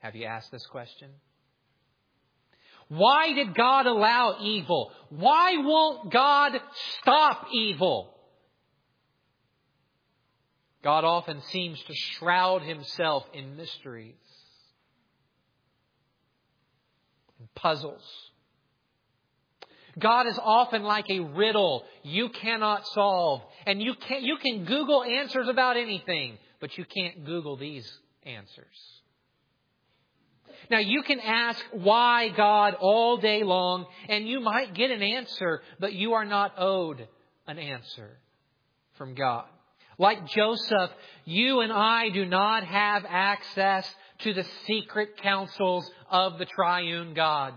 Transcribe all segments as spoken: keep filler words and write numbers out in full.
Have you asked this question? Why did God allow evil? Why won't God stop evil? God often seems to shroud Himself in mysteries and puzzles. God is often like a riddle you cannot solve. And you can, you can Google answers about anything, but you can't Google these answers. Now, you can ask why God all day long, and you might get an answer, but you are not owed an answer from God. Like Joseph, you and I do not have access to the secret counsels of the triune God.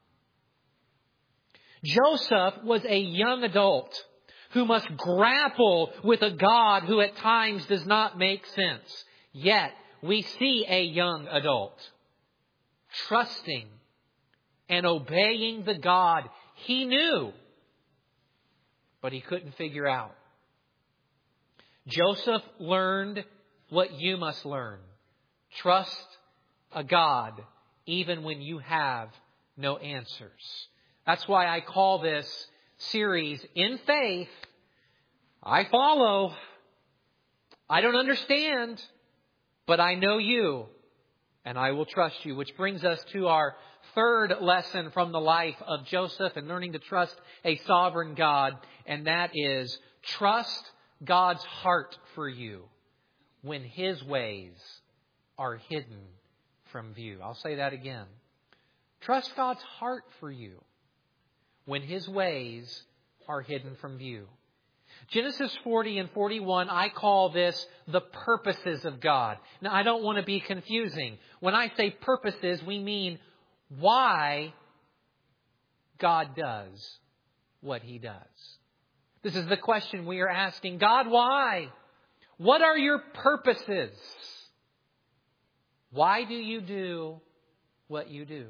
Joseph was a young adult who must grapple with a God who at times does not make sense. Yet, we see a young adult trusting and obeying the God he knew, but he couldn't figure out. Joseph learned what you must learn. Trust a God even when you have no answers. That's why I call this series, In Faith, I Follow. I don't understand, but I know you, and I will trust you. Which brings us to our third lesson from the life of Joseph and learning to trust a sovereign God. And that is, trust God's heart for you when His ways are hidden from view. I'll say that again. Trust God's heart for you when His ways are hidden from view. Genesis forty and forty-one, I call this the purposes of God. Now, I don't want to be confusing. When I say purposes, we mean why God does what He does. This is the question we are asking. God, why? What are your purposes? Why do you do what you do?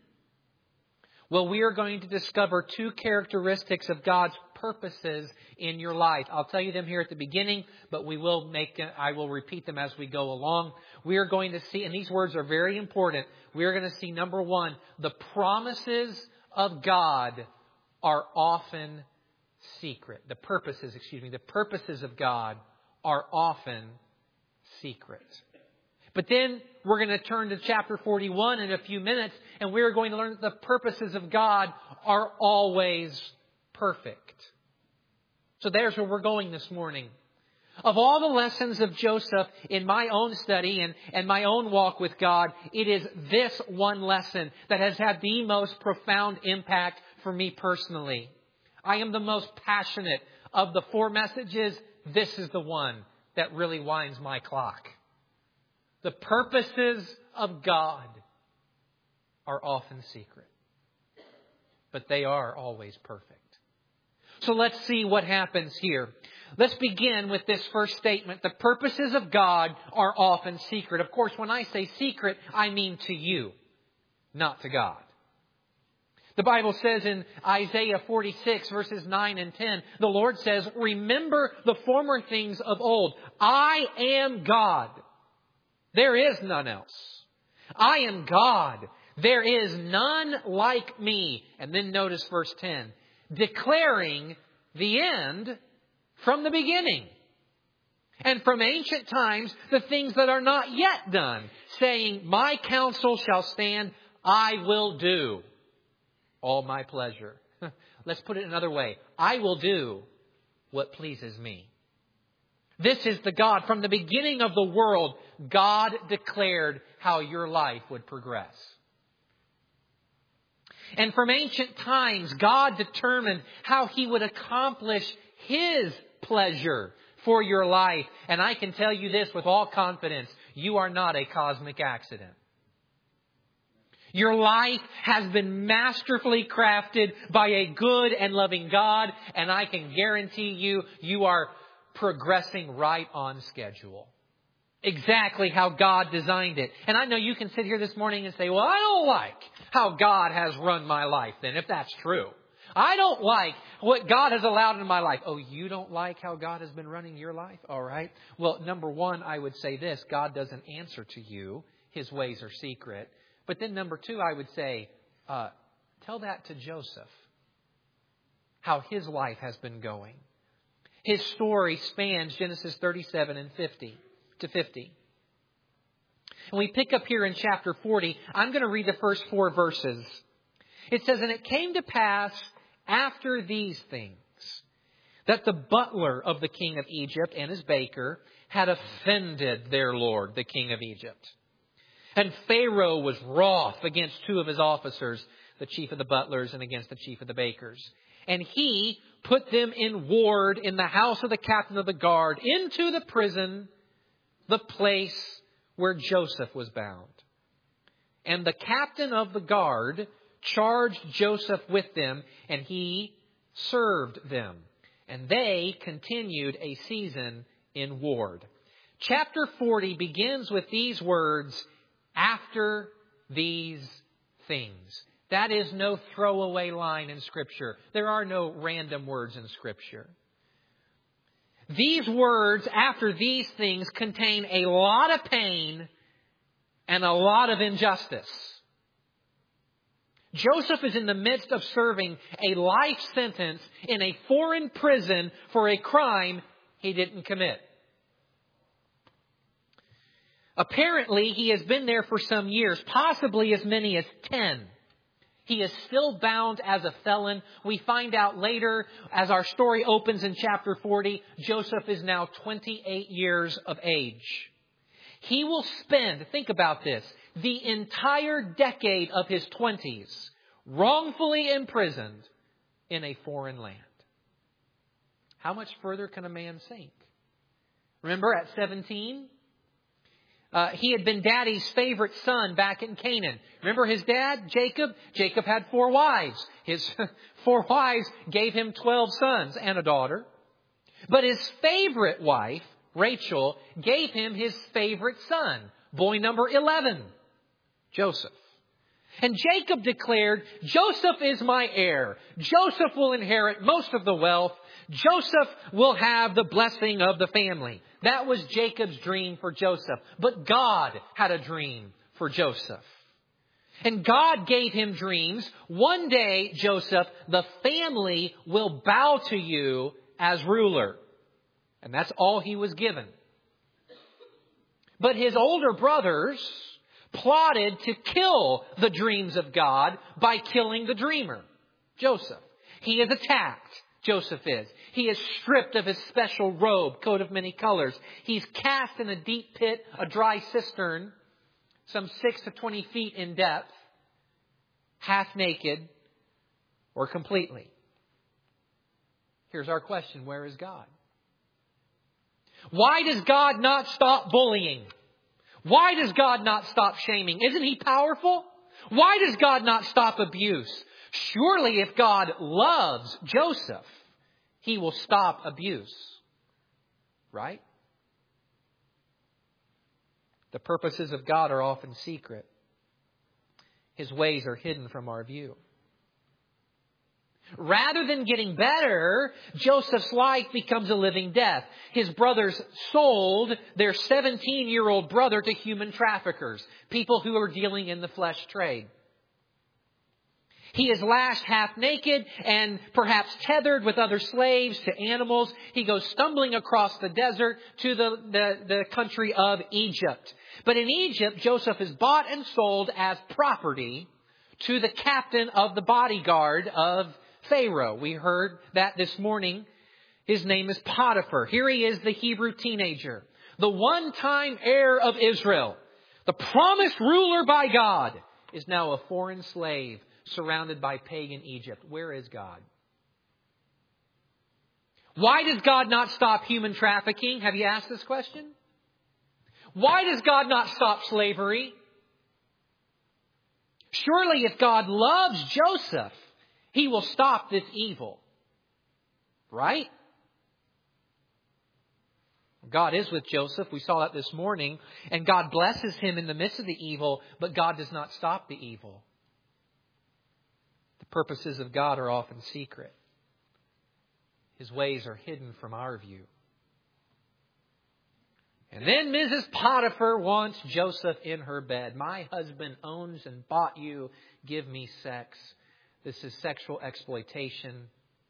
Well, we are going to discover two characteristics of God's purposes in your life. I'll tell you them here at the beginning, but we will make, I will repeat them as we go along. We are going to see, and these words are very important. We are going to see, number one, the promises of God are often secret. The purposes, excuse me, the purposes of God are often secret. But then we're going to turn to chapter forty-one in a few minutes, and we're going to learn that the purposes of God are always perfect. So there's where we're going this morning. Of all the lessons of Joseph in my own study and, and my own walk with God, it is this one lesson that has had the most profound impact for me personally. I am the most passionate of the four messages. This is the one that really winds my clock. The purposes of God are often secret, but they are always perfect. So let's see what happens here. Let's begin with this first statement. The purposes of God are often secret. Of course, when I say secret, I mean to you, not to God. The Bible says in Isaiah forty-six, verses nine and ten, the Lord says, "Remember the former things of old. I am God. There is none else. I am God. There is none like me." And then notice verse ten. Declaring the end from the beginning. And from ancient times, the things that are not yet done. Saying, "My counsel shall stand. I will do all my pleasure." Let's put it another way. I will do what pleases me. This is the God. From the beginning of the world, God declared how your life would progress. And from ancient times, God determined how He would accomplish His pleasure for your life. And I can tell you this with all confidence. You are not a cosmic accident. Your life has been masterfully crafted by a good and loving God. And I can guarantee you, you are progressing right on schedule. Exactly how God designed it. And I know you can sit here this morning and say, "Well, I don't like how God has run my life," then, if that's true. I don't like what God has allowed in my life. Oh, you don't like how God has been running your life? All right. Well, number one, I would say this. God doesn't answer to you. His ways are secret. But then number two, I would say, uh, tell that to Joseph. How his life has been going. His story spans Genesis thirty-seven and fifty to fifty. And we pick up here in chapter forty. I'm going to read the first four verses. It says, "And it came to pass after these things that the butler of the king of Egypt and his baker had offended their lord, the king of Egypt. And Pharaoh was wroth against two of his officers, the chief of the butlers and against the chief of the bakers. And he put them in ward in the house of the captain of the guard into the prison, the place where Joseph was bound. And the captain of the guard charged Joseph with them, and he served them. And they continued a season in ward." Chapter forty begins with these words, "after these things." That is no throwaway line in Scripture. There are no random words in Scripture. These words, "after these things," contain a lot of pain and a lot of injustice. Joseph is in the midst of serving a life sentence in a foreign prison for a crime he didn't commit. Apparently, he has been there for some years, possibly as many as ten. He is still bound as a felon. We find out later, as our story opens in chapter forty, Joseph is now twenty-eight years of age. He will spend, think about this, the entire decade of his twenties wrongfully imprisoned in a foreign land. How much further can a man sink? Remember at seventeen, uh, he had been Daddy's favorite son back in Canaan. Remember his dad, Jacob? Jacob had four wives. His four wives gave him twelve sons and a daughter. But his favorite wife, Rachel, gave him his favorite son, boy number eleven, Joseph. And Jacob declared, "Joseph is my heir. Joseph will inherit most of the wealth. Joseph will have the blessing of the family." That was Jacob's dream for Joseph. But God had a dream for Joseph. And God gave him dreams. One day, Joseph, the family will bow to you as ruler. And that's all he was given. But his older brothers plotted to kill the dreams of God by killing the dreamer, Joseph. He is attacked, Joseph is. He is stripped of his special robe, coat of many colors. He's cast in a deep pit, a dry cistern, some six to twenty feet in depth, half naked or completely. Here's our question. Where is God? Why does God not stop bullying? Why does God not stop shaming? Isn't He powerful? Why does God not stop abuse? Surely if God loves Joseph, He will stop abuse. Right? The purposes of God are often secret. His ways are hidden from our view. Rather than getting better, Joseph's life becomes a living death. His brothers sold their seventeen-year-old brother to human traffickers, people who are dealing in the flesh trade. He is lashed half naked and perhaps tethered with other slaves to animals. He goes stumbling across the desert to the, the, the country of Egypt. But in Egypt, Joseph is bought and sold as property to the captain of the bodyguard of Pharaoh. We heard that this morning. His name is Potiphar. Here he is, the Hebrew teenager, the one-time heir of Israel, the promised ruler by God, is now a foreign slave surrounded by pagan Egypt. Where is God? Why does God not stop human trafficking? Have you asked this question? Why does God not stop slavery? Surely if God loves Joseph, He will stop this evil. Right? God is with Joseph. We saw that this morning. And God blesses him in the midst of the evil, but God does not stop the evil. The purposes of God are often secret. His ways are hidden from our view. And then Missus Potiphar wants Joseph in her bed. My husband owns and bought you. Give me sex. This is sexual exploitation.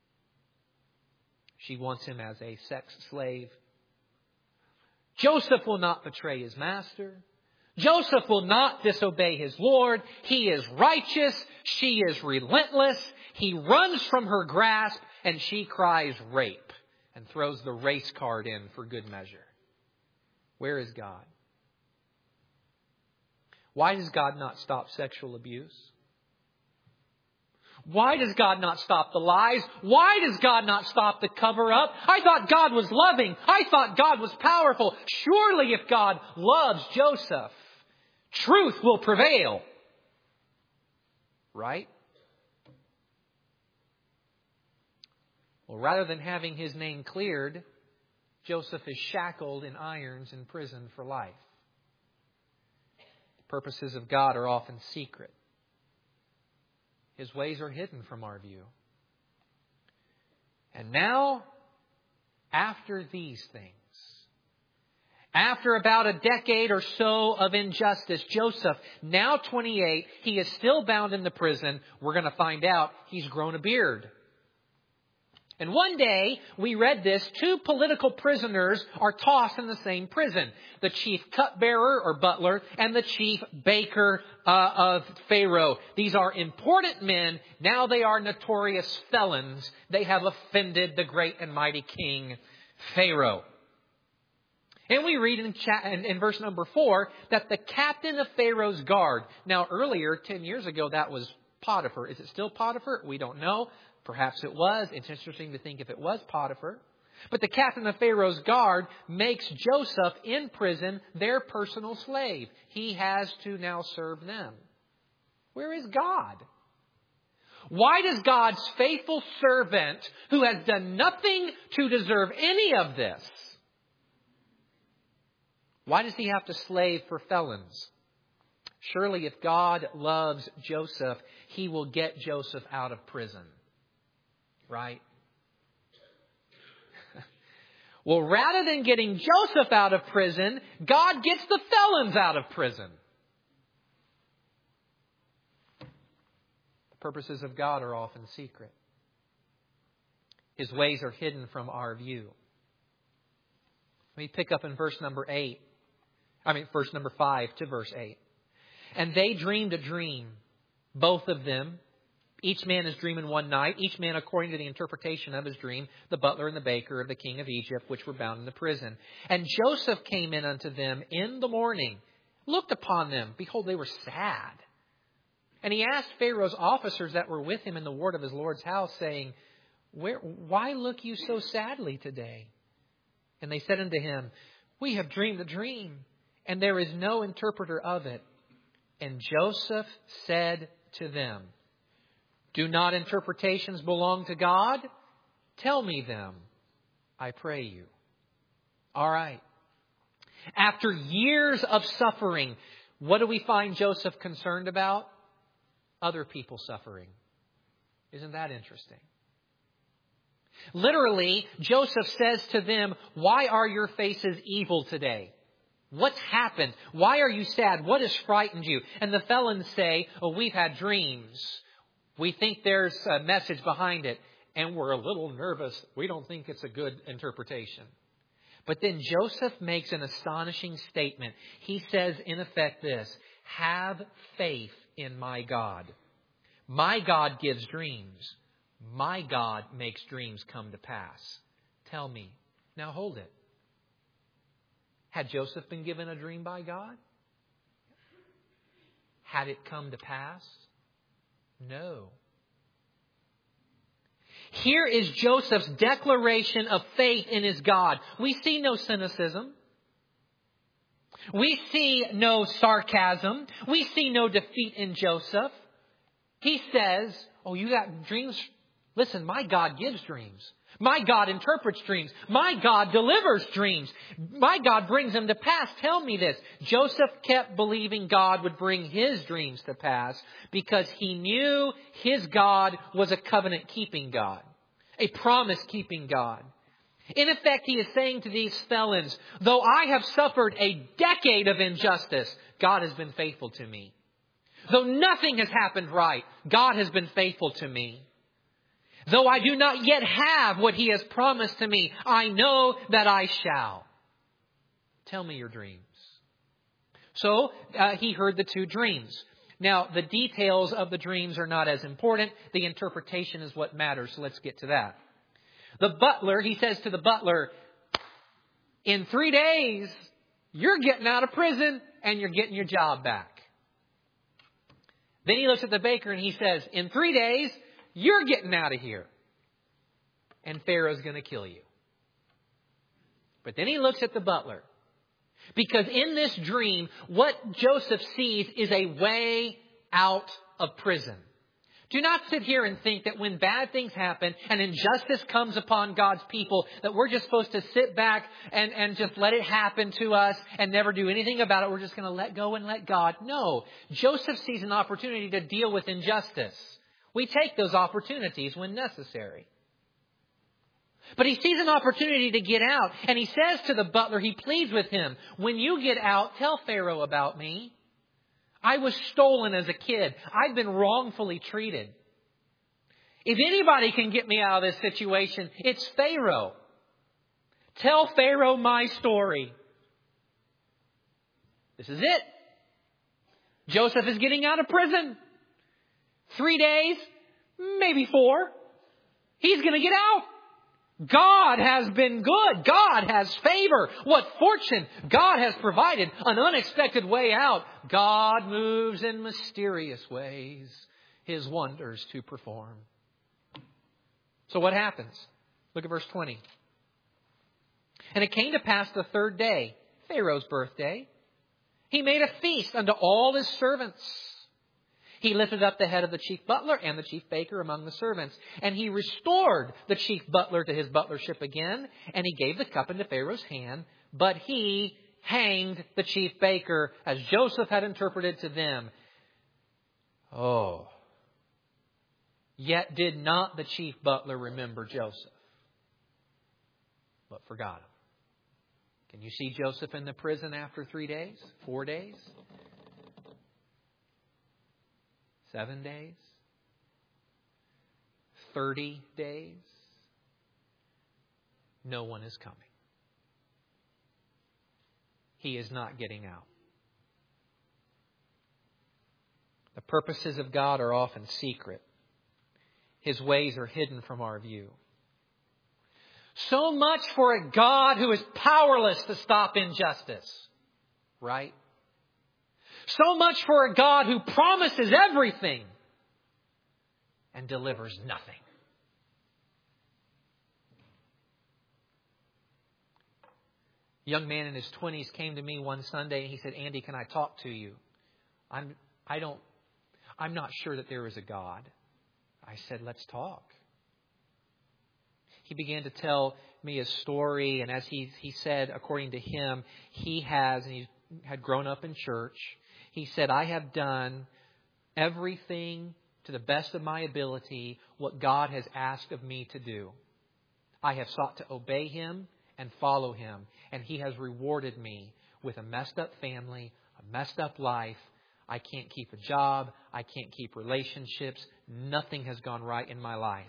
She wants him as a sex slave. Joseph will not betray his master. Joseph will not disobey his Lord. He is righteous. She is relentless. He runs from her grasp and she cries rape and throws the race card in for good measure. Where is God? Why does God not stop sexual abuse? Why does God not stop the lies? Why does God not stop the cover-up? I thought God was loving. I thought God was powerful. Surely if God loves Joseph, truth will prevail. Right? Well, rather than having his name cleared, Joseph is shackled in irons in prison for life. The purposes of God are often secret. His ways are hidden from our view. And now, after these things, after about a decade or so of injustice, Joseph, now twenty-eight, he is still bound in the prison. We're going to find out he's grown a beard. And one day, we read this, two political prisoners are tossed in the same prison. The chief cupbearer or butler and the chief baker uh, of Pharaoh. These are important men. Now they are notorious felons. They have offended the great and mighty king, Pharaoh. And we read in, cha- in, in verse number four that the captain of Pharaoh's guard. Now earlier, ten years ago, that was Potiphar. Is it still Potiphar? We don't know. Perhaps it was. It's interesting to think if it was Potiphar. But the captain of Pharaoh's guard makes Joseph in prison their personal slave. He has to now serve them. Where is God? Why does God's faithful servant, who has done nothing to deserve any of this, why does he have to slave for felons? Surely if God loves Joseph, he will get Joseph out of prison. Right? Well, rather than getting Joseph out of prison, God gets the felons out of prison. The purposes of God are often secret. His ways are hidden from our view. Let me pick up in verse number eight. I mean, verse number five to verse eight. And they dreamed a dream, both of them. Each man is dreaming one night, each man according to the interpretation of his dream, the butler and the baker of the king of Egypt, which were bound in the prison. And Joseph came in unto them in the morning, looked upon them. Behold, they were sad. And he asked Pharaoh's officers that were with him in the ward of his Lord's house, saying, Where, why look you so sadly today? And they said unto him, We have dreamed a dream, and there is no interpreter of it. And Joseph said to them, Do not interpretations belong to God? Tell me them, I pray you. All right. After years of suffering, what do we find Joseph concerned about? Other people suffering. Isn't that interesting? Literally, Joseph says to them, Why are your faces evil today? What's happened? Why are you sad? What has frightened you? And the felons say, Oh, we've had dreams. We think there's a message behind it, and we're a little nervous. We don't think it's a good interpretation. But then Joseph makes an astonishing statement. He says, in effect, this, Have faith in my God. My God gives dreams. My God makes dreams come to pass. Tell me. Now hold it. Had Joseph been given a dream by God? Had it come to pass? No. Here is Joseph's declaration of faith in his God. We see no cynicism. We see no sarcasm. We see no defeat in Joseph. He says, oh, you got dreams? Listen, my God gives dreams. My God interprets dreams. My God delivers dreams. My God brings them to pass. Tell me this. Joseph kept believing God would bring his dreams to pass because he knew his God was a covenant-keeping God, a promise-keeping God. In effect, he is saying to these felons, though I have suffered a decade of injustice, God has been faithful to me. Though nothing has happened right, God has been faithful to me. Though I do not yet have what He has promised to me, I know that I shall. Tell me your dreams. So uh, he heard the two dreams. Now, the details of the dreams are not as important. The interpretation is what matters. So let's get to that. The butler, he says to the butler, in three days, you're getting out of prison and you're getting your job back. Then he looks at the baker and he says, in three days, you're getting out of here. And Pharaoh's going to kill you. But then he looks at the butler. Because in this dream, what Joseph sees is a way out of prison. Do not sit here and think that when bad things happen and injustice comes upon God's people, that we're just supposed to sit back and, and just let it happen to us and never do anything about it. We're just going to let go and let God. No. Joseph sees an opportunity to deal with injustice. We take those opportunities when necessary. But he sees an opportunity to get out. And he says to the butler, he pleads with him, when you get out, tell Pharaoh about me. I was stolen as a kid. I've been wrongfully treated. If anybody can get me out of this situation, it's Pharaoh. Tell Pharaoh my story. This is it. Joseph is getting out of prison. Three days, maybe four. He's going to get out. God has been good. God has favor. What fortune. God has provided an unexpected way out. God moves in mysterious ways, His wonders to perform. So what happens? Look at verse twenty. And it came to pass the third day, Pharaoh's birthday, he made a feast unto all his servants. He lifted up the head of the chief butler and the chief baker among the servants. And he restored the chief butler to his butlership again. And he gave the cup into Pharaoh's hand. But he hanged the chief baker as Joseph had interpreted to them. Oh. Yet did not the chief butler remember Joseph, but forgot him. Can you see Joseph in the prison after three days? Four days? Seven days? Thirty days? No one is coming. He is not getting out. The purposes of God are often secret. His ways are hidden from our view. So much for a God who is powerless to stop injustice. Right? So much for a God who promises everything and delivers nothing. A young man in his twenties came to me one Sunday and he said, Andy, can I talk to you? I'm, I don't, I'm not sure that there is a God. I said, let's talk. He began to tell me his story, and as he, he said, according to him, he has, and he had grown up in church. He said, I have done everything to the best of my ability what God has asked of me to do. I have sought to obey Him and follow Him, and He has rewarded me with a messed up family, a messed up life. I can't keep a job. I can't keep relationships. Nothing has gone right in my life.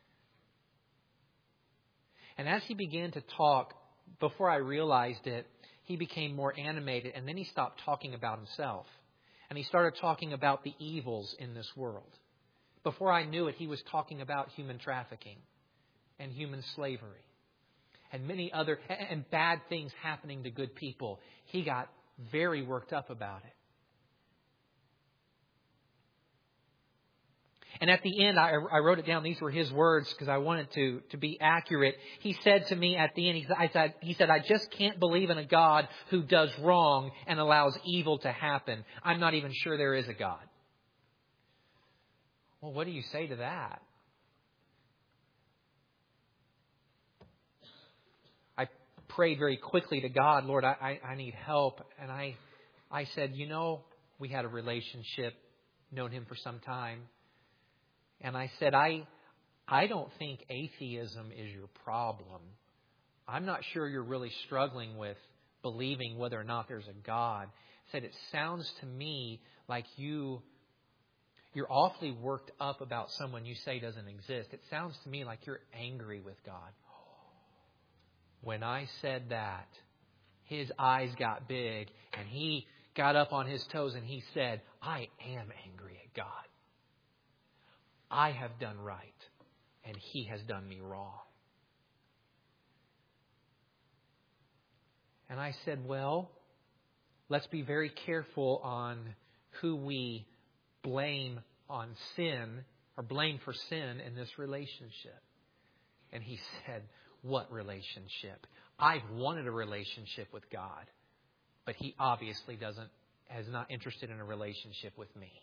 And as he began to talk, before I realized it, he became more animated, and then he stopped talking about himself. And he started talking about the evils in this world. Before I knew it, he was talking about human trafficking and human slavery and many other and bad things happening to good people. He got very worked up about it. And at the end, I, I wrote it down. These were his words because I wanted to, to be accurate. He said to me at the end, he, I said, he said, I just can't believe in a God who does wrong and allows evil to happen. I'm not even sure there is a God. Well, what do you say to that? I prayed very quickly to God, Lord, I, I, I need help. And I, I said, you know, we had a relationship, known him for some time. And I said, I I don't think atheism is your problem. I'm not sure you're really struggling with believing whether or not there's a God. He said, it sounds to me like you, you're awfully worked up about someone you say doesn't exist. It sounds to me like you're angry with God. When I said that, his eyes got big and he got up on his toes and he said, I am angry at God. I have done right and he has done me wrong. And I said, well, let's be very careful on who we blame on sin or blame for sin in this relationship. And he said, what relationship? I've wanted a relationship with God, but he obviously doesn't, is not interested in a relationship with me.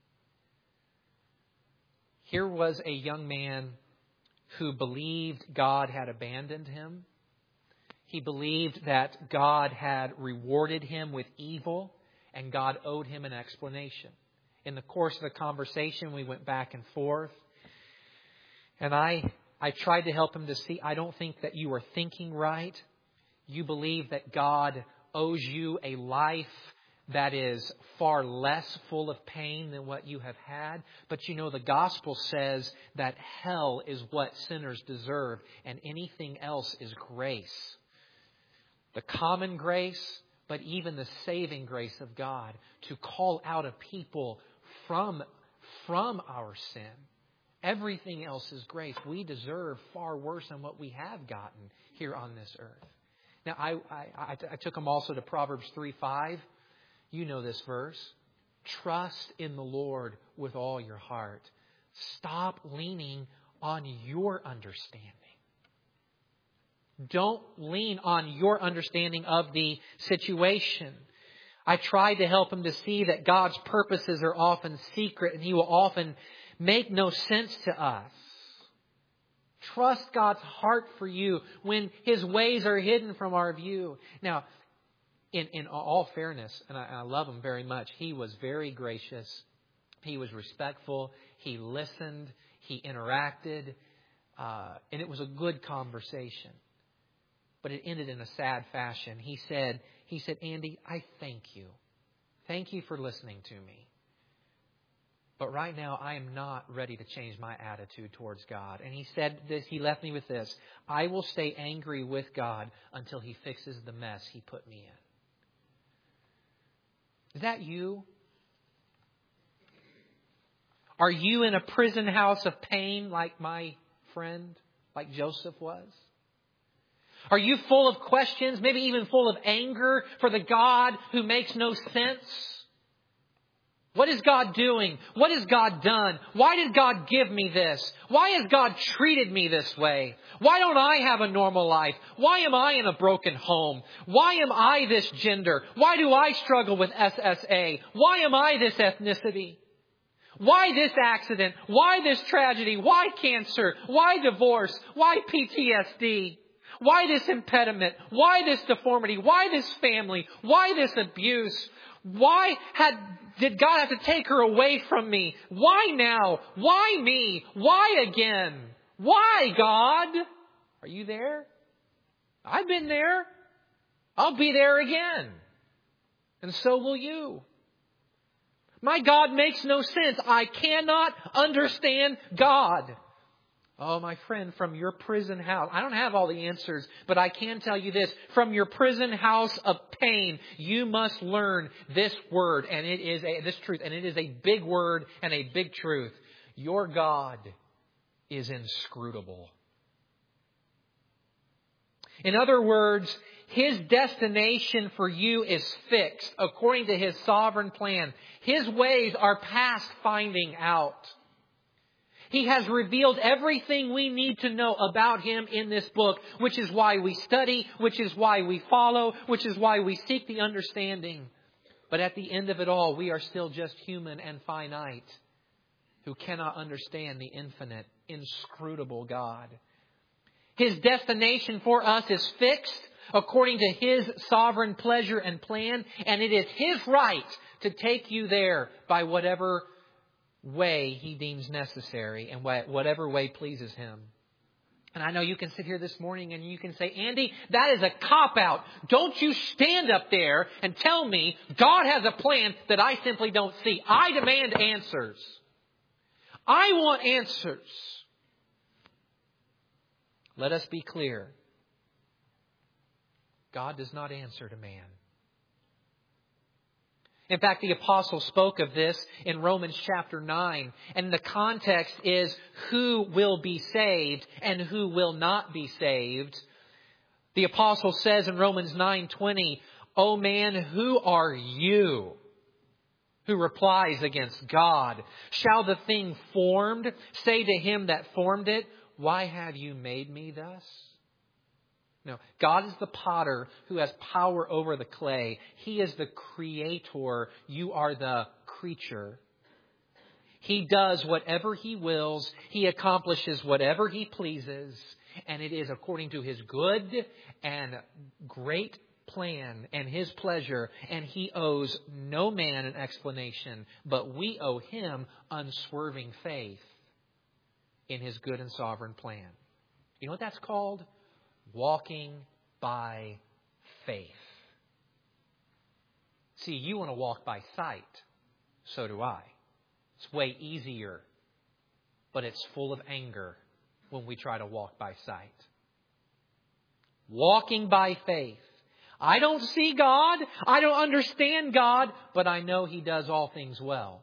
Here was a young man who believed God had abandoned him. He believed that God had rewarded him with evil and God owed him an explanation. In the course of the conversation, we went back and forth. And I, I tried to help him to see, I don't think that you are thinking right. You believe that God owes you a life that is far less full of pain than what you have had. But you know, the gospel says that hell is what sinners deserve and anything else is grace. The common grace, but even the saving grace of God to call out a people from, from our sin. Everything else is grace. We deserve far worse than what we have gotten here on this earth. Now, I, I, I took them also to Proverbs three five. You know this verse. Trust in the Lord with all your heart. Stop leaning on your understanding. Don't lean on your understanding of the situation. I tried to help him to see that God's purposes are often secret and He will often make no sense to us. Trust God's heart for you when His ways are hidden from our view. Now, in, in all fairness, and I, I love him very much, he was very gracious. He was respectful. He listened. He interacted. Uh, and it was a good conversation. But it ended in a sad fashion. He said, he said, Andy, I thank you. Thank you for listening to me. But right now, I am not ready to change my attitude towards God. And he said this, he left me with this. I will stay angry with God until He fixes the mess He put me in. Is that you? Are you in a prison house of pain like my friend, like Joseph was? Are you full of questions, maybe even full of anger for the God who makes no sense? What is God doing? What has God done? Why did God give me this? Why has God treated me this way? Why don't I have a normal life? Why am I in a broken home? Why am I this gender? Why do I struggle with S S A? Why am I this ethnicity? Why this accident? Why this tragedy? Why cancer? Why divorce? Why P T S D? Why this impediment? Why this deformity? Why this family? Why this abuse? Why had, did God have to take her away from me? Why now? Why me? Why again? Why, God? Are you there? I've been there. I'll be there again. And so will you. My God makes no sense. I cannot understand God. Oh, my friend, from your prison house, I don't have all the answers, but I can tell you this. From your prison house of pain, you must learn this word, and it is a, this truth, and it is a big word and a big truth. Your God is inscrutable. In other words, His destination for you is fixed according to His sovereign plan. His ways are past finding out. He has revealed everything we need to know about Him in this book, which is why we study, which is why we follow, which is why we seek the understanding. But at the end of it all, we are still just human and finite who cannot understand the infinite, inscrutable God. His destination for us is fixed according to His sovereign pleasure and plan, and it is His right to take you there by whatever way He deems necessary and whatever way pleases Him. And I know you can sit here this morning and you can say, Andy, that is a cop-out. Don't you stand up there and tell me God has a plan that I simply don't see. I demand answers. I want answers. Let us be clear. God does not answer to man. In fact, the apostle spoke of this in Romans chapter nine. And the context is who will be saved and who will not be saved. The apostle says in Romans nine twenty, "O man, who are you who replies against God? Shall the thing formed say to him that formed it, why have you made me thus?" No, God is the potter who has power over the clay. He is the creator. You are the creature. He does whatever He wills. He accomplishes whatever He pleases. And it is according to His good and great plan and His pleasure. And He owes no man an explanation, but we owe Him unswerving faith in His good and sovereign plan. You know what that's called? Walking by faith. See, you want to walk by sight. So do I. It's way easier. But it's full of anger when we try to walk by sight. Walking by faith. I don't see God. I don't understand God. But I know He does all things well.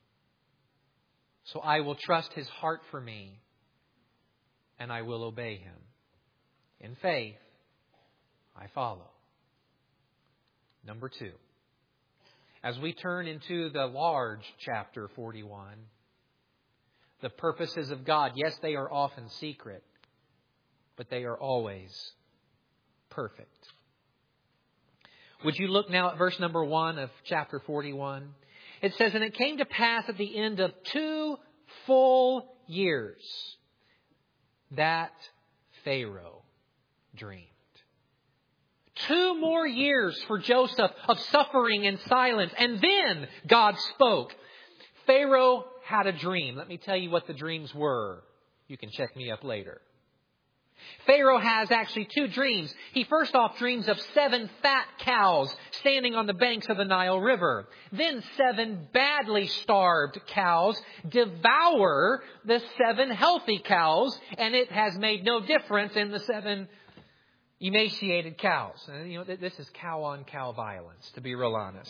So I will trust His heart for me. And I will obey Him. In faith, I follow. Number two. As we turn into the large chapter forty-one, the purposes of God, yes, they are often secret, but they are always perfect. Would you look now at verse number one of chapter forty-one? It says, "And it came to pass at the end of two full years that Pharaoh dreamed." Two more years for Joseph of suffering and silence. And then God spoke. Pharaoh had a dream. Let me tell you what the dreams were. You can check me up later. Pharaoh has actually two dreams. He first off dreams of seven fat cows standing on the banks of the Nile River. Then seven badly starved cows devour the seven healthy cows. And it has made no difference in the seven emaciated cows. And, you know, this is cow-on-cow violence, to be real honest.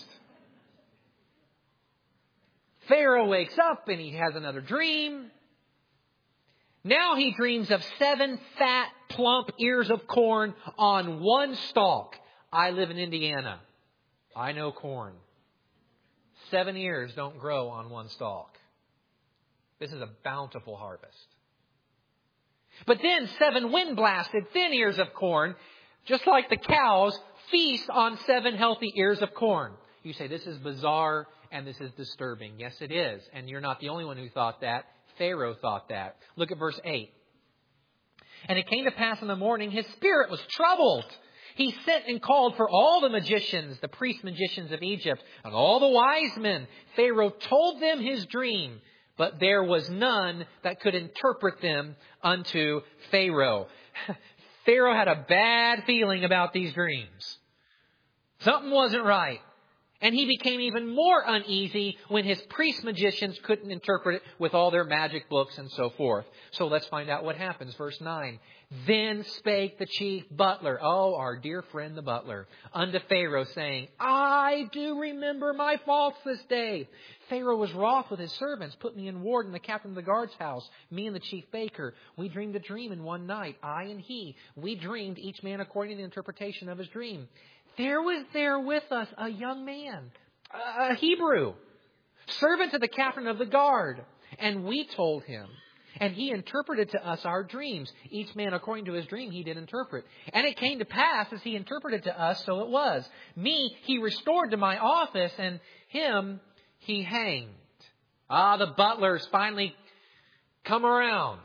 Pharaoh wakes up and he has another dream. Now he dreams of seven fat, plump ears of corn on one stalk. I live in Indiana. I know corn. Seven ears don't grow on one stalk. This is a bountiful harvest. But then seven wind-blasted thin ears of corn, just like the cows, feast on seven healthy ears of corn. You say, this is bizarre and this is disturbing. Yes, it is. And you're not the only one who thought that. Pharaoh thought that. Look at verse eight. "And it came to pass in the morning, his spirit was troubled. He sent and called for all the magicians, the priest magicians of Egypt, and all the wise men. Pharaoh told them his dream, but there was none that could interpret them unto Pharaoh." Pharaoh had a bad feeling about these dreams. Something wasn't right. And he became even more uneasy when his priest magicians couldn't interpret it with all their magic books and so forth. So let's find out what happens. Verse nine. "Then spake the chief butler," oh, our dear friend the butler, "unto Pharaoh, saying, I do remember my faults this day. Pharaoh was wroth with his servants, put me in ward in the captain of the guard's house, me and the chief baker. We dreamed a dream in one night, I and he. We dreamed, each man according to the interpretation of his dream. There was there with us a young man, a Hebrew, servant to the captain of the guard. And we told him, and he interpreted to us our dreams. Each man according to his dream he did interpret. And it came to pass as he interpreted to us, so it was. Me he restored to my office, and him he hanged." Ah, the butlers finally come around.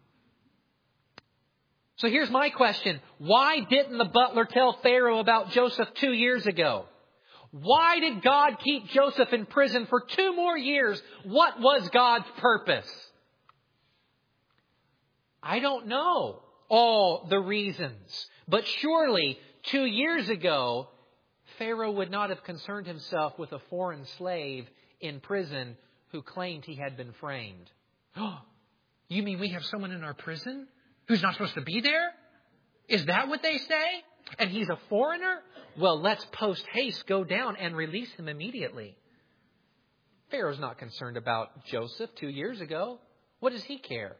So here's my question. Why didn't the butler tell Pharaoh about Joseph two years ago? Why did God keep Joseph in prison for two more years? What was God's purpose? I don't know. all the reasons. But surely, two years ago, Pharaoh would not have concerned himself with a foreign slave in prison who claimed he had been framed. Oh, you mean we have someone in our prison who's not supposed to be there? Is that what they say? And he's a foreigner? Well, let's post haste go down and release him immediately. Pharaoh's not concerned about Joseph two years ago. What does he care?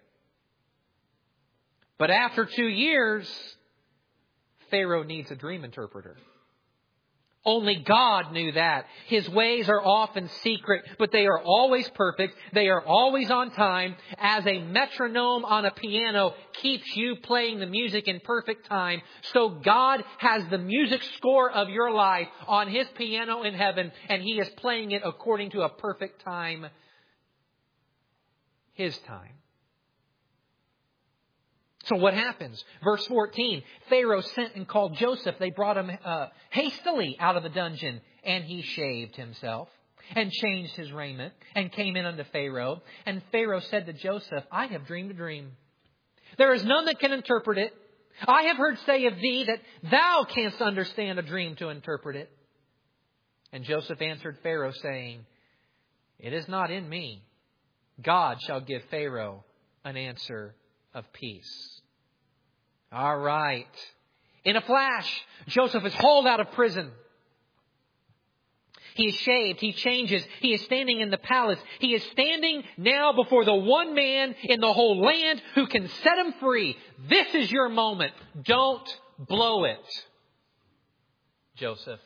But after two years, Pharaoh needs a dream interpreter. Only God knew that. His ways are often secret, but they are always perfect. They are always on time. As a metronome on a piano keeps you playing the music in perfect time, so God has the music score of your life on His piano in heaven, and He is playing it according to a perfect time. His time. So what happens? Verse fourteen, Pharaoh sent and called Joseph. They brought him uh, hastily out of the dungeon, and he shaved himself and changed his raiment and came in unto Pharaoh. And Pharaoh said to Joseph, I have dreamed a dream. There is none that can interpret it. I have heard say of thee that thou canst understand a dream to interpret it. And Joseph answered Pharaoh, saying, It is not in me. God shall give Pharaoh an answer of peace. All right. In a flash, Joseph is hauled out of prison. He is shaved. He changes. He is standing in the palace. He is standing now before the one man in the whole land who can set him free. This is your moment. Don't blow it, Joseph.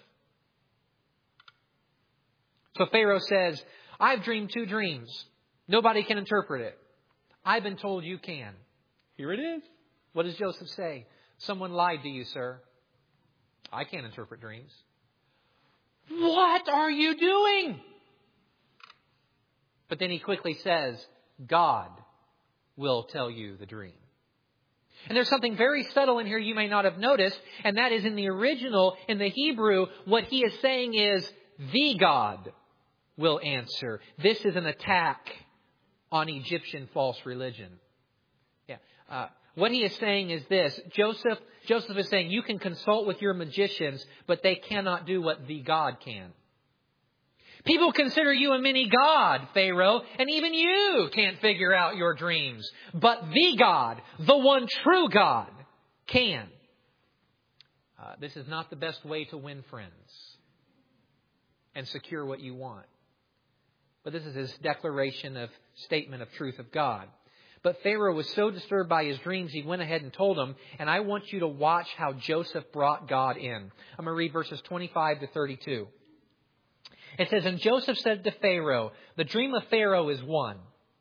So Pharaoh says, I've dreamed two dreams. Nobody can interpret it. I've been told you can. Here it is. What does Joseph say? Someone lied to you, sir. I can't interpret dreams. What are you doing? But then he quickly says, God will tell you the dream. And there's something very subtle in here you may not have noticed, and that is in the original, in the Hebrew, what he is saying is, the God will answer. This is an attack on Egyptian false religion. Yeah. Uh, what he is saying is this. Joseph, Joseph is saying, you can consult with your magicians, but they cannot do what the God can. People consider you a mini God, Pharaoh, and even you can't figure out your dreams. But the God, the one true God, can. Uh, this is not the best way to win friends and secure what you want. But this is his declaration of statement of truth of God. But Pharaoh was so disturbed by his dreams, he went ahead and told him. And I want you to watch how Joseph brought God in. I'm going to read verses twenty-five to thirty-two. It says, And Joseph said to Pharaoh, the dream of Pharaoh is one.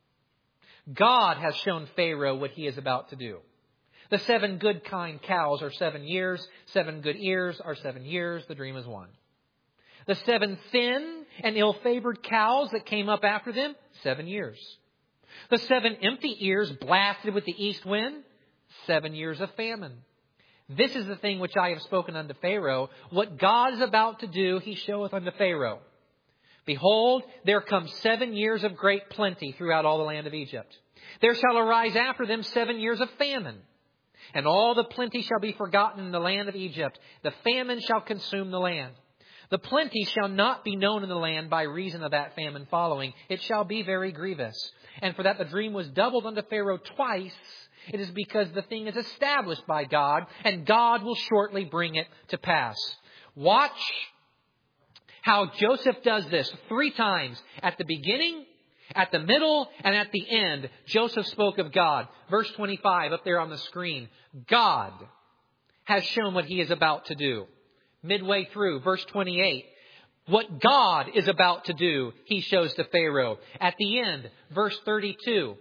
God has shown Pharaoh what he is about to do. The seven good kind cows are seven years. Seven good ears are seven years. The dream is one. The seven thin and ill-favored cows that came up after them, seven years. The seven empty ears blasted with the east wind, seven years of famine. This is the thing which I have spoken unto Pharaoh. What God is about to do, he showeth unto Pharaoh. Behold, there come seven years of great plenty throughout all the land of Egypt. There shall arise after them seven years of famine. And all the plenty shall be forgotten in the land of Egypt. The famine shall consume the land. The plenty shall not be known in the land by reason of that famine following. It shall be very grievous. And for that the dream was doubled unto Pharaoh twice, it is because the thing is established by God, and God will shortly bring it to pass. Watch how Joseph does this three times. At the beginning, at the middle, and at the end, Joseph spoke of God. Verse twenty-five up there on the screen. God has shown what he is about to do. Midway through, verse twenty-eight. What God is about to do, he shows to Pharaoh. At the end, verse thirty-two.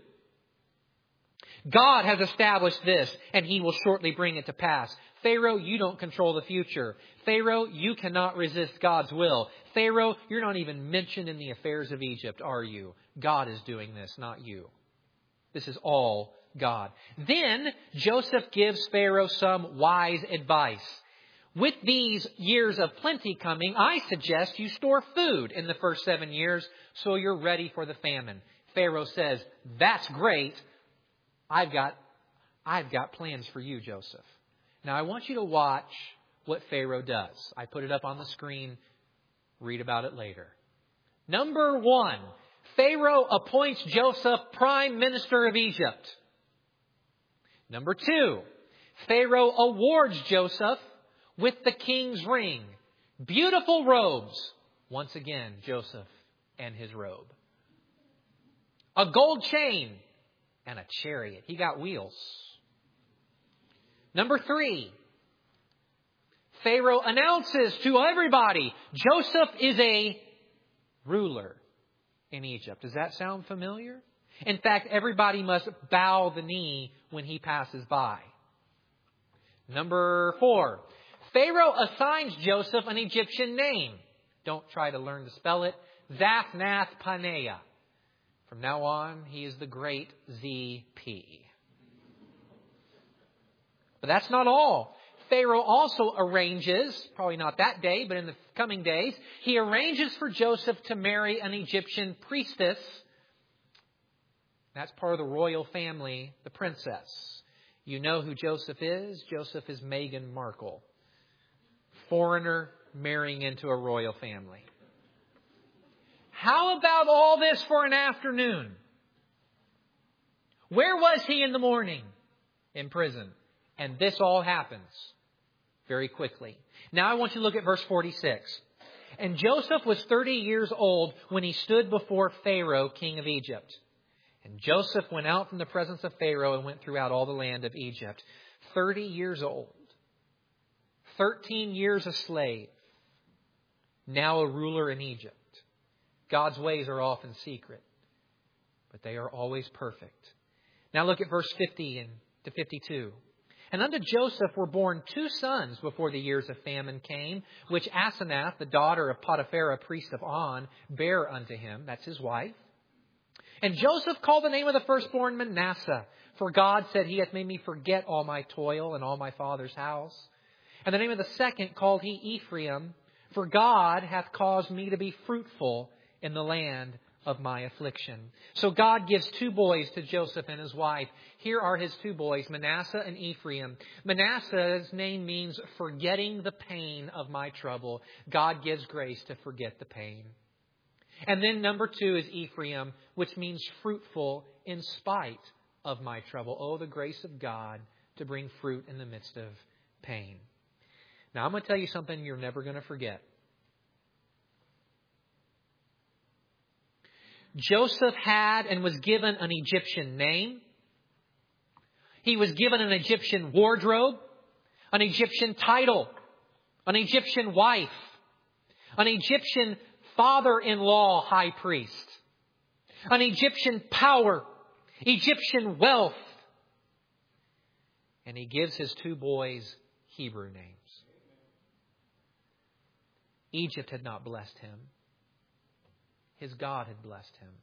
God has established this, and he will shortly bring it to pass. Pharaoh, you don't control the future. Pharaoh, you cannot resist God's will. Pharaoh, you're not even mentioned in the affairs of Egypt, are you? God is doing this, not you. This is all God. Then Joseph gives Pharaoh some wise advice. With these years of plenty coming, I suggest you store food in the first seven years so you're ready for the famine. Pharaoh says, that's great. I've got I've got plans for you, Joseph. Now I want you to watch what Pharaoh does. I put it up on the screen. Read about it later. Number one, Pharaoh appoints Joseph prime minister of Egypt. Number two, Pharaoh awards Joseph with the king's ring, beautiful robes. Once again, Joseph and his robe. A gold chain and a chariot. He got wheels. Number three, Pharaoh announces to everybody, Joseph is a ruler in Egypt. Does that sound familiar? In fact, everybody must bow the knee when he passes by. Number four, Pharaoh assigns Joseph an Egyptian name. Don't try to learn to spell it. Zaphnath-Paneah. From now on, he is the great Z P. But that's not all. Pharaoh also arranges, probably not that day, but in the coming days, he arranges for Joseph to marry an Egyptian priestess. That's part of the royal family, the princess. You know who Joseph is? Joseph is Meghan Markle. Foreigner marrying into a royal family. How about all this for an afternoon? Where was he in the morning? In prison. And this all happens very quickly. Now I want you to look at verse forty-six. And Joseph was thirty years old when he stood before Pharaoh, king of Egypt. And Joseph went out from the presence of Pharaoh and went throughout all the land of Egypt. thirty years old. thirteen years a slave. Now a ruler in Egypt. God's ways are often secret, but they are always perfect. Now look at verse fifty and to fifty-two. And unto Joseph were born two sons before the years of famine came, which Asenath, the daughter of Potiphera, priest of On, bare unto him. That's his wife. And Joseph called the name of the firstborn Manasseh, for God said, He hath made me forget all my toil and all my father's house. And the name of the second called he Ephraim, for God hath caused me to be fruitful in the land of my affliction. So God gives two boys to Joseph and his wife. Here are his two boys, Manasseh and Ephraim. Manasseh's name means forgetting the pain of my trouble. God gives grace to forget the pain. And then number two is Ephraim, which means fruitful in spite of my trouble. Oh, the grace of God to bring fruit in the midst of pain. Now, I'm going to tell you something you're never going to forget. Joseph had and was given an Egyptian name. He was given an Egyptian wardrobe, an Egyptian title, an Egyptian wife, an Egyptian father-in-law high priest, an Egyptian power, Egyptian wealth. And he gives his two boys Hebrew names. Egypt had not blessed him. His God had blessed him.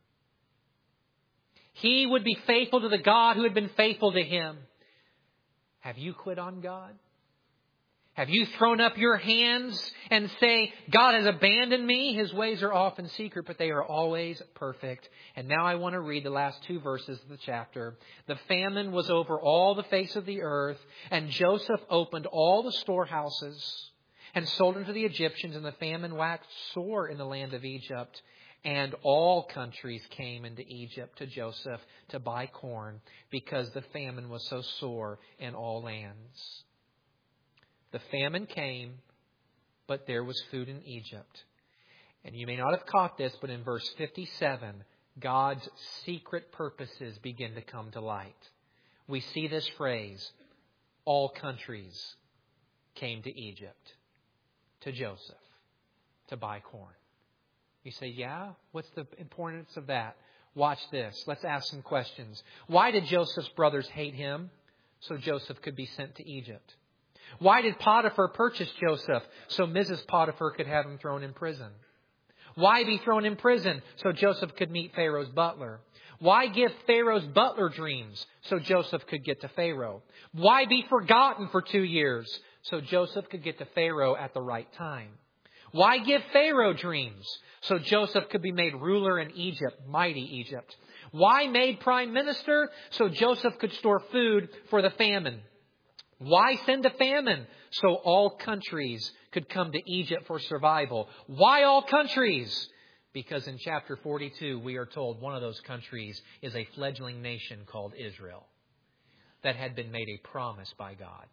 He would be faithful to the God who had been faithful to him. Have you quit on God? Have you thrown up your hands and say, God has abandoned me? His ways are often secret, but they are always perfect. And now I want to read the last two verses of the chapter. The famine was over all the face of the earth, and Joseph opened all the storehouses and sold them to the Egyptians, and the famine waxed sore in the land of Egypt. And all countries came into Egypt to Joseph to buy corn, because the famine was so sore in all lands. The famine came, but there was food in Egypt. And you may not have caught this, but in verse fifty-seven, God's secret purposes begin to come to light. We see this phrase, all countries came to Egypt, to Joseph, to buy corn. You say, yeah? What's the importance of that? Watch this. Let's ask some questions. Why did Joseph's brothers hate him? So Joseph could be sent to Egypt. Why did Potiphar purchase Joseph? So Missus Potiphar could have him thrown in prison. Why be thrown in prison? So Joseph could meet Pharaoh's butler. Why give Pharaoh's butler dreams? So Joseph could get to Pharaoh. Why be forgotten for two years? So Joseph could get to Pharaoh at the right time. Why give Pharaoh dreams? So Joseph could be made ruler in Egypt, mighty Egypt. Why made prime minister? So Joseph could store food for the famine. Why send a famine? So all countries could come to Egypt for survival. Why all countries? Because in chapter forty-two, we are told one of those countries is a fledgling nation called Israel that had been made a promise by God.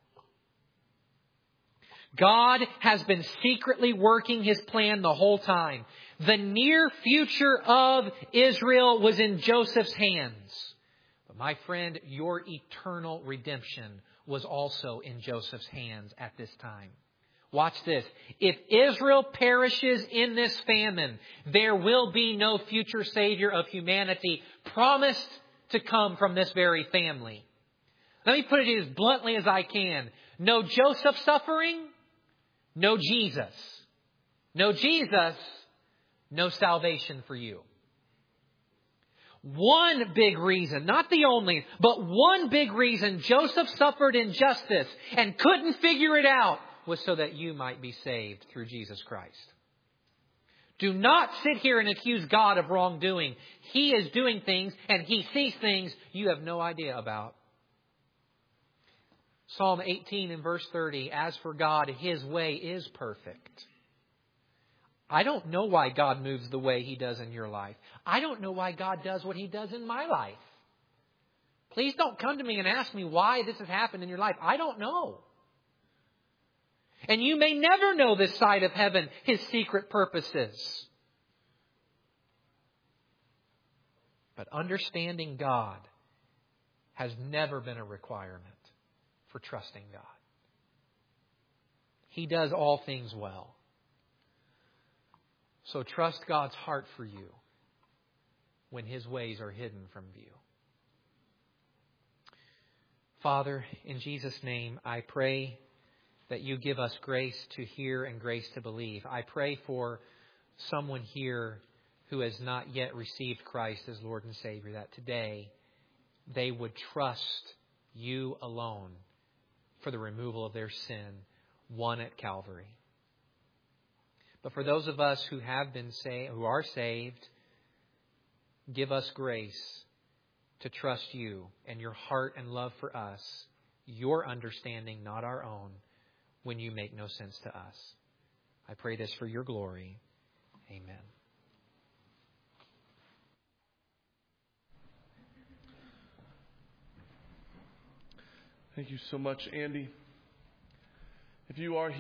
God has been secretly working His plan the whole time. The near future of Israel was in Joseph's hands. But my friend, your eternal redemption was also in Joseph's hands at this time. Watch this. If Israel perishes in this famine, there will be no future Savior of humanity promised to come from this very family. Let me put it as bluntly as I can. No Joseph suffering, no Jesus. No Jesus, no salvation for you. One big reason, not the only, but one big reason Joseph suffered injustice and couldn't figure it out was so that you might be saved through Jesus Christ. Do not sit here and accuse God of wrongdoing. He is doing things and He sees things you have no idea about. Psalm eighteen and verse thirty, as for God, His way is perfect. I don't know why God moves the way He does in your life. I don't know why God does what He does in my life. Please don't come to me and ask me why this has happened in your life. I don't know. And you may never know this side of heaven, His secret purposes. But understanding God has never been a requirement for trusting God. He does all things well. So trust God's heart for you when His ways are hidden from view. Father, in Jesus' name, I pray that you give us grace to hear and grace to believe. I pray for someone here who has not yet received Christ as Lord and Savior, that today they would trust you alone for the removal of their sin, won at Calvary. But for those of us who have been saved, who are saved, give us grace to trust you and your heart and love for us, your understanding, not our own, when you make no sense to us. I pray this for your glory. Amen. Thank you so much, Andy. If you are